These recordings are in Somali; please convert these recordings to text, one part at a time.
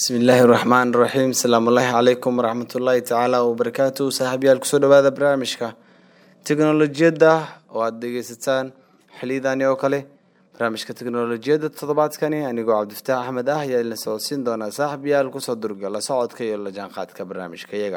بسم الله الرحمن الرحيم. السلام الله عليكم ورحمة الله تعالى وبركاته. صاحبيال كسو dhawaada barnaamijka tiknoolajiyada oo aad dhegeysataan xiliidani oo kale barnaamijka tiknoolajiyada toddobaadkani anigoo Cabdifataax Axmed ah ayaa la soo siin doona saaxiibayaal ku soo durga la socodka iyo la jaanqaadka barnaamijka iyaga.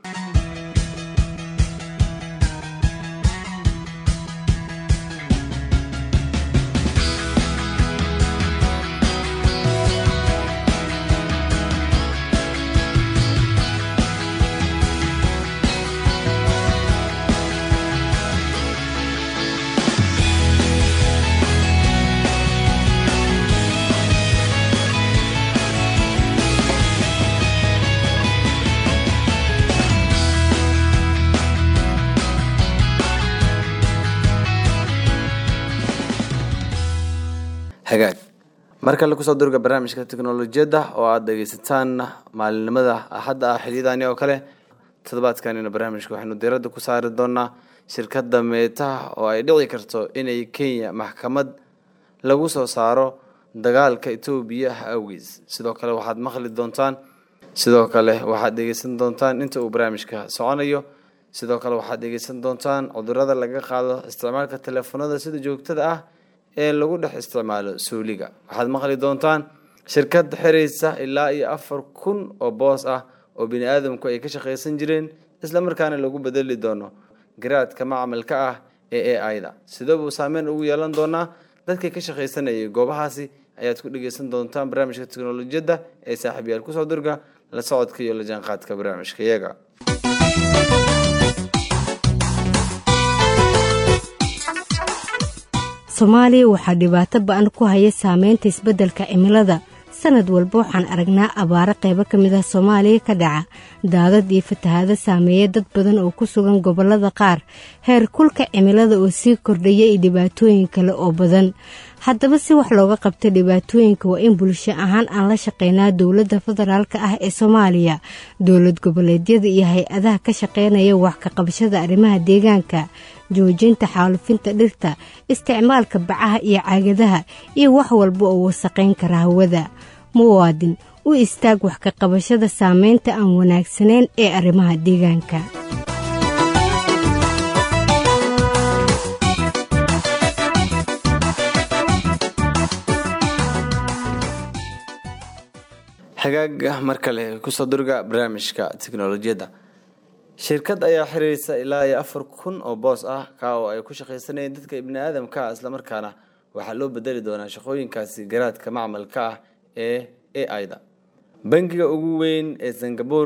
hagaag marka la ku soo durga barnaamijka tiknoolajiyada oo aad dhageysataan maalinimada axadda xiliidani oo kale toddobaadkan barnaamijka waxaanu diiradda ku saari doonaa shirkadda Meta oo ay dhici karto inay Kenya maxkamad lagu soo saaro dagaalka Itoobiya awgiis. sidoo kale waxaad dhegeysan doontaan inta uu barnaamijka soconayo. sidoo kale waxaad dhegeysan doontaan cudurrada laga qaado isticmaalka telefoonada sida joogtada ah ee lagu dhex isticmaalo suuliga. waxaad maqli doontaan shirkad xireysa ilaa 4,000 oo boos ah oo bini'aadamku ay ka shaqeysan jireen isla markaana lagu bedeli doono garaadka macmalka ah ee AI-da. sidoo uu saameyn ugu yeelan doonaa dadka ka shaqeysanaya goobahaasi ayaad ku dhageysan doontaan barnaamijka tiknoolajiyada ee saaxiibayaal ku soo durga la socodka iyo la jaanqaadka barnaamijka iyaga. Soomaaliya waxaa dhibaato ba'an ku haya saameynta isbeddelka cimilada. sanad walba waxaan aragnaa abaaro qaybo ka mid ah Soomaaliya ka dhaca, daadad iyo fatahaado saameeya dad badan oo ku sugan gobollada qaar. heer kulka cimilada oo sii kordhaya iyo dhibaatooyin kale oo badan. haddaba si wax looga qabto dhibaatooyinka waa in bulsho ahaan aan la shaqeynaa dowladda federaalka ah ee Soomaaliya, dowlad goboleedyada iyo hay-adaha ka shaqeynaya wax ka qabashada arrimaha deegaanka, joojinta xaalufinta dhirta, isticmaalka bacaha iyo caagadaha iyo wax walba oo wasaqayn kara hawada. muwaadin u istaag wax ka qabashada saameynta aan wanaagsanayn ee arrimaha deegaanka. hagaag markale ku soo durga barnaamijka tiknoolajiyada. shirkad ayaa xireysa ilaa 4,000 oo boos ah oo ay ku shaqeysanayeen dadka bini'aadamka isla markaana waxaa loo bedeli doonaa shaqooyinkaasi garaadka macmalka ah ee AI-da. bangiga ugu weyn ee Singapore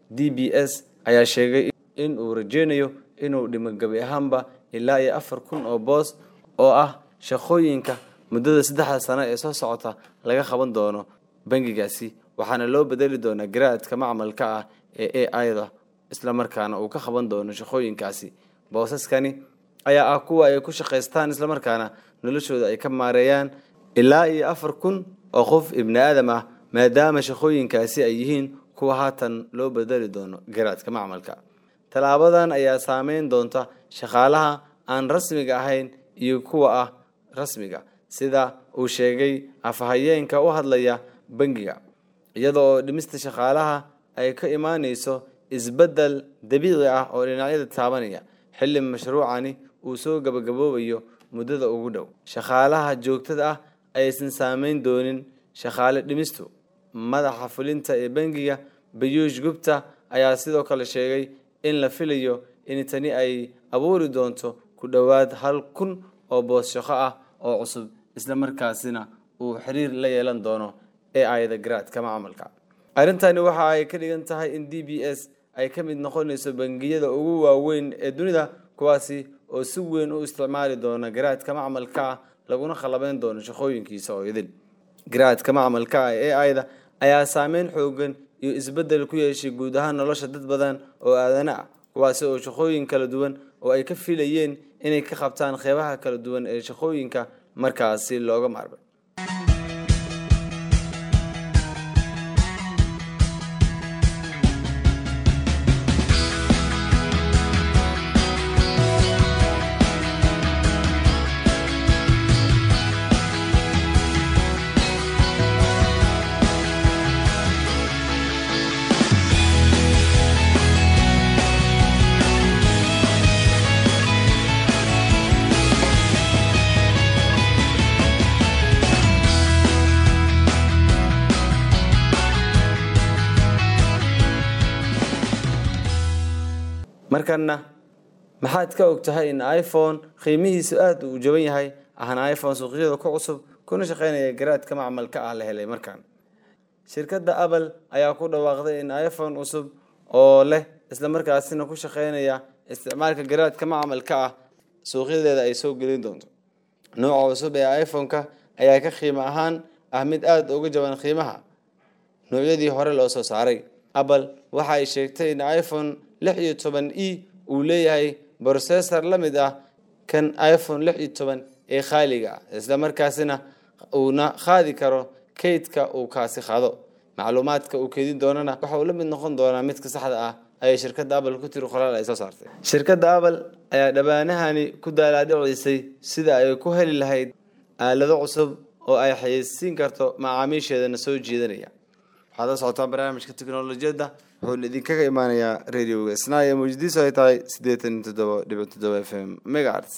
DBS ayaa sheegay in uu rajeynayo inuu dhimo gabi ahaanba ilaa 4,000 oo boos oo ah shaqooyinka muddada 3 sano ee soo socota laga qaban doono bangigaasi, waxaana loo bedeli doonaa garaadka macmalka ah ee AI-da isla markaana uu ka qaban doono shaqooyinkaasi. boosaskani ayaa ah kuwa ay ku shaqeystaan isla markaana noloshooda ay ka maareeyaan ilaa 4,000 oo qof ibni'aadam ah, maadaama shaqooyinkaasi ay yihiin kuwa haatan loo bedeli doono garaadka macmalka. talaabadan ayaa saameyn doonta shaqaalaha aan rasmiga ahayn iyo kuwa ah rasmiga, sida uu sheegay afhayeenka u hadlaya bangiga, iyadoo dhimista shaqaalaha ay ka imaanayso isbeddel dabiici ah oo dhinacyada taabanaya xilli mashruucani uu soo gabagaboobayo muddada ugu dhow. shaqaalaha joogtada ah aysan saameyn doonin shaqaale dhimistu. madaxa fulinta ee bangiga Piyush Gupta ayaa sidoo kale sheegay in la filayo in tani ay abuuri doonto ku dhawaad 1,000 oo boos shaqo ah oo cusub isla markaasina uu xiriir la yeelan doono AI-da garaadka macmalka. arrintani waxa ay ka dhigan tahay in DBS ay ka mid noqonayso bangiyada ugu waaweyn ee dunida, kuwaasi oo si weyn u isticmaali doona garaadka macmalka laguna qalabeyn doono shaqooyinkiisa oo idil. garaadka macmalka ee AI-da ayaa saameyn xoogan iyo isbeddel ku yeeshay guud ahaan nolosha dad badan oo aadana ah, kuwaasi oo shaqooyin kala duwan oo ay ka filayeen inay ka qabtaan qeybaha kala duwan ee shaqooyinka markaasi looga maarmay. markana maxaad ka ogtahay in iPhone qiimihiisu aad u jaban yahay ahna iPhone suuqyada ku cusub kuna shaqeynaya garaadka macmalka ah la helay markan shirkadda Apple ayaa ku dhawaaqday in iPhone cusub oo leh isla markaasina ku shaqeynaya isticmaalka garaadka macmalka ah suuqyadeeda ay soo gelin doonto nooca cusub ee iPhone-ka ayaa ka qiimo ahaan mid aad uga jaban qiimaha noocyadii hore loo soo saaray Apple waxa ay sheegtay in iPhone 16e uu leeyahay processor la mid ah kan iPhone 16 ee qaaliga isla markaasina uu qaadi karo kaydka uu kaasi qaado macluumaadka uu keedin doonana waxa uu la mid noqon doonaa midka saxda ah ay shirkadda Apple ku tiri qoraal ay soo saartay shirkadda Apple ayaa dhabaanahani ku daalaadhicisay sida ay ku heli lahayd aalado cusub oo ay xayeysiin karto macaamiisheedana soo jeedanaya waxaad socotaa barnaamijka tiknoolajiyada wuxuu idinkaga imaanayaa radioga Isnaa muujadiisu ay tahay 87.7 FM megahertz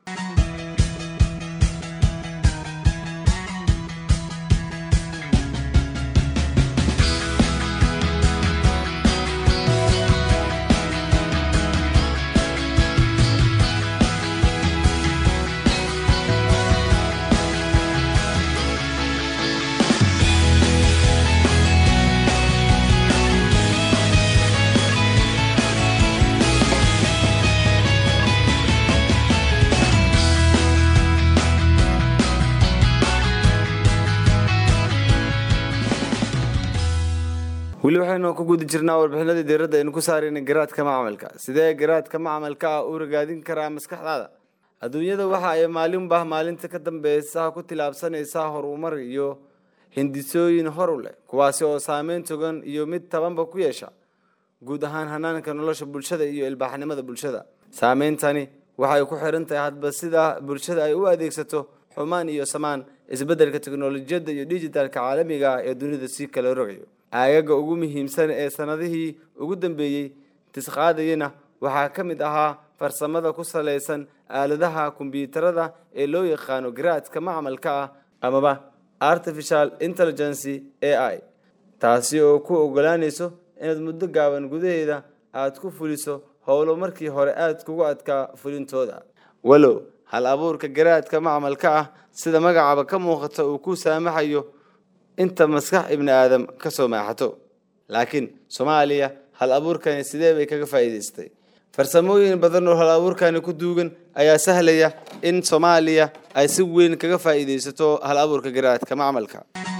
wali waxaynu ku guudi jirnaa warbixinada diiradda aynu ku saarayna garaadka macmalka sidee garaadka macmalka u ragaadin karaa maskaxdaada adduunyada waxa ay maalinta ka dambaysa ku tilaabsanaysaa horumar iyo hindisooyin hor u leh kuwaasi oo saameyn togan iyo mid tabanba ku yeesha guud ahaan hanaanka nolosha bulshada iyo ilbaaxnimada bulshada saameyntani waxay ku xiran tahay hadba sida bulshada ay u adeegsato xumaan iyo samaan isbeddelka tiknoolajiyada iyo digitalka caalamiga ah ee dunida si kala rogayo ayaga ugu muhiimsan ee sanadihii ugu dambeeyay tisqaadayna waxa ka mid ahaa farsamada ku saleysan aaladaha kombiyuutarada ee loo yaqaan garaadka macmalka ah amaba artificial intelligence AI taasi oo ku ogolaanayso inaad muddo gaaban gudaheeda aad ku fuliso howlo markii hore aad kugu adkaa fulintooda walow hal abuurka garaadka macmalka ah sida magacaaba ka muuqata uu ku saamaxayo inta maskax ibn aadam ka soo maaxato laakiin Soomaaliya hal abuurkani sidee bay kaga faa'iideystay farsamooyin badan oo hal abuurkani ku duugan ayaa sahlaya in Soomaaliya ay si weyn kaga faa'iideysato hal abuurka garaadka macmalka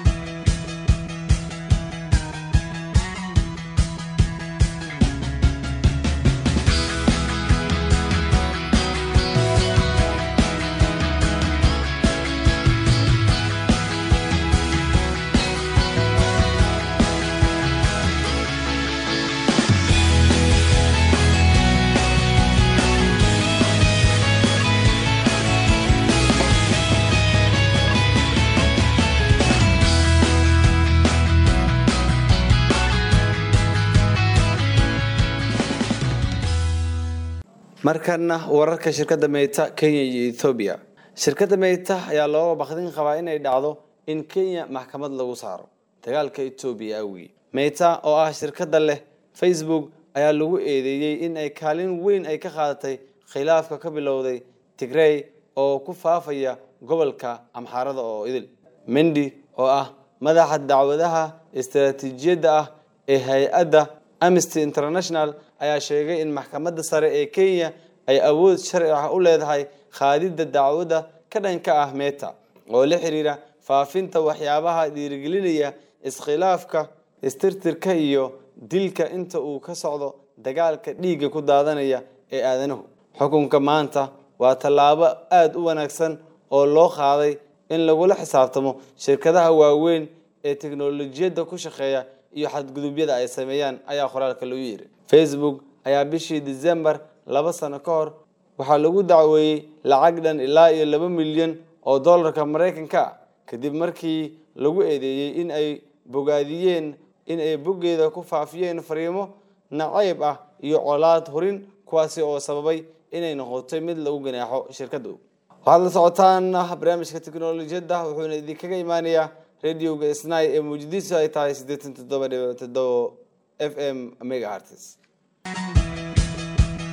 markana wararka shirkadda Meta Kenya iyo Ethiopia shirkadda Meta ayaa loo baqdin qabaa in ay dhacdo in Kenya maxkamad lagu saaro dagaalka Ethiopia awgi Meta oo ah shirkadda leh Facebook ayaa lagu eedeeyay in ay kaalin weyn ay ka qaadatay khilaafka ka bilowday Tigray oo ku faafaya gobolka Amxaarada oo idil Mendi oo ah madaxa dacwadaha istiraatiijiyadda ah ee hay'adda Amnesty International ayaa sheegay in maxkamadda sare ee Kenya ay awood sharci ah u leedahay qaadida dacwada ka dhanka ah Meta oo la xiriira faafinta waxyaabaha dhiirigelinaya iskhilaafka istirtirka iyo dilka inta uu ka socdo dagaalka dhiigga ku daadanaya ee aadanahu xukunka maanta waa tallaabo aad u wanaagsan oo loo qaaday in lagu la xisaabtamo shirkadaha waaweyn ee tiknoolajiyada ku shaqeeya iyo xadgudubyada ay sameeyaan ayaa qoraalka lagu yiri Facebook ayaa bishii December 2 sano ka hor waxa lagu dacweeyay lacag dhan ilaa iyo 2 milyan oo dollarka Mareykanka kadib markii lagu eedeeyay in ay bogaadiyeen in ay bogeeda ku faafiyeen fariimo nacayb ah iyo colaad horin kuwaasi oo sababay inay noqoto mid lagu ganaaxo shirkadu waxaad la socotaan barnaamijka tiknoolajiyada wuxuuna idinkaga imaanayaa radioga Isnaa ee muujadiisu ay tahay 87.7 FM megahertz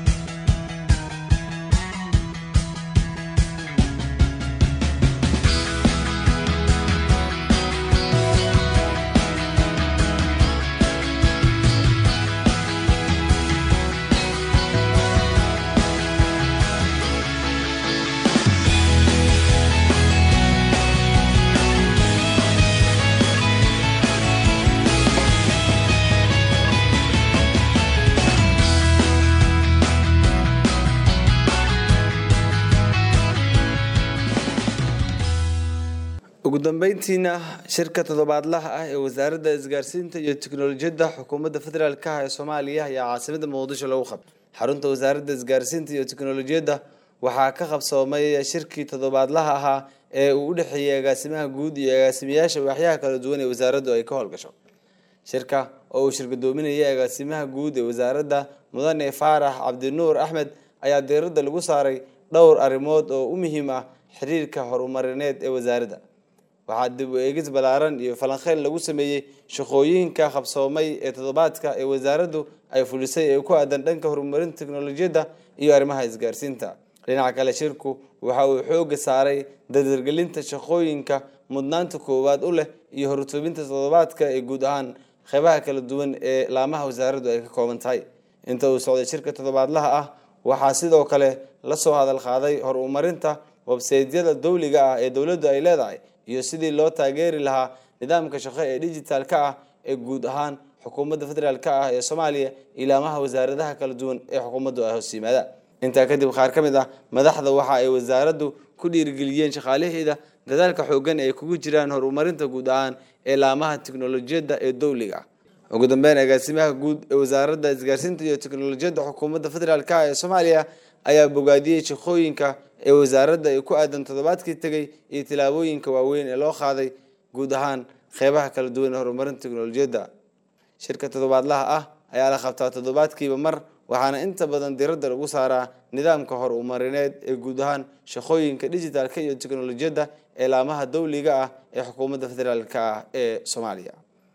ugu dambeyntiina shirka toddobaadlaha ah ee wasaaradda isgaarsiinta iyo tiknoolajiyadda xukuumadda federaalka ah ee Soomaaliya ayaa caasimadda Muqdisho lagu qabtay xarunta wasaaradda isgaarsiinta iyo tiknoolajiyadda waxaa ka qabsoomay shirkii toddobaadlaha ahaa ee uu u dhaxeeyay agaasimaha guud iyo agaasimayaasha waaxyaha kala duwan ee wasaaraddu ay ka howlgasho shirka oo uu shirgudoominayay agaasimaha guud ee wasaaradda mudane Faarax Cabdinuur Axmed ayaa diiradda lagu saaray dhowr arrimood oo u muhiim ah xiriirka horumarineed ee wasaaradda waxaa dib u eegis balaaran iyo falanqeyn lagu sameeyay shaqooyinka qabsoomay ee toddobaadka ee wasaaraddu ay fulisay ee ku aadan dhanka horumarinta tiknoolajiyadda iyo arrimaha isgaarsiinta dhinaca kale shirku waxa uu xoog saaray dadalgelinta shaqooyinka mudnaanta koowaad u leh iyo hortobinta toddobaadka ee guud ahaan qaybaha kala duwan ee laamaha wasaaraddu ay ka kooban tahay inta uu socday shirka toddobaadlaha ah waxaa sidoo kale la soo hadal qaaday horumarinta website-yada dawliga ah ee dawladdu ay leedahay iyo sidii loo taageeri lahaa nidaamka shaqo ee digital-ka ah ee guud ahaan xukuumadda federaalka ah ee Soomaaliya ilaamaha wasaaradaha kala duwan ee xukuumaddu ay hoos yimaadaan inta kadib qaar ka mid ah madaxda waxa ay wasaaraddu ku dhiirigeliyeen shaqaalaheeda dadaalka xooggan ee kugu jiraan horumarinta guud ahaan ee laamaha tiknoolajiyadda ee dawliga ugu dambeyn agaasimaha guud ee wasaaradda isgaarsiinta iyo tiknoolajiyadda xukuumadda federaalka ah ee Soomaaliya ayaa bogaadiyay shaqooyinka ee wasaaradda ay ku aadan toddobaadkii tagay iyo tilaabooyinka waaweyn ee loo qaaday guud ahaan qaybaha kala duwan ee horumarinta tiknoolajiyadda shirka toddobaadlaha ah ayaa la qabtaa toddobaadkiiba mar waxaana inta badan diiradda lagu saaraa nidaamka horumarineed ee guud ahaan shaqooyinka digitalka iyo tiknoolajiyadda ee laamaha dawliga ah ee xukuumadda federaalka ah ee Soomaaliya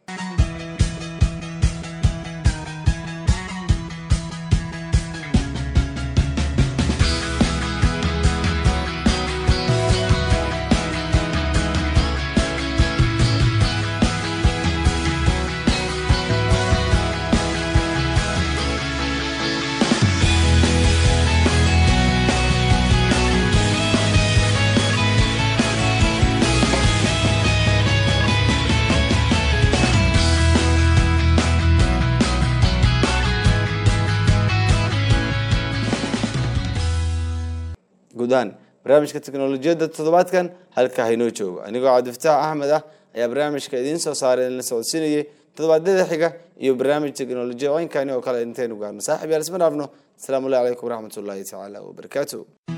guudaan barnaamijka tiknoolajiyadda toddobaadkan halka haynoo joogo anigoo Cabdifataax Axmed ah ayaa barnaamijka idin soo saaray la socodsiinayay toddobaadyada xiga iyo barnaamij tiknoolajiyad oo kale intaanu gaarno saaxiib yaal isma dhaafno assalaamu alaykum waraxmatullaahi tacaala wa barakaatuh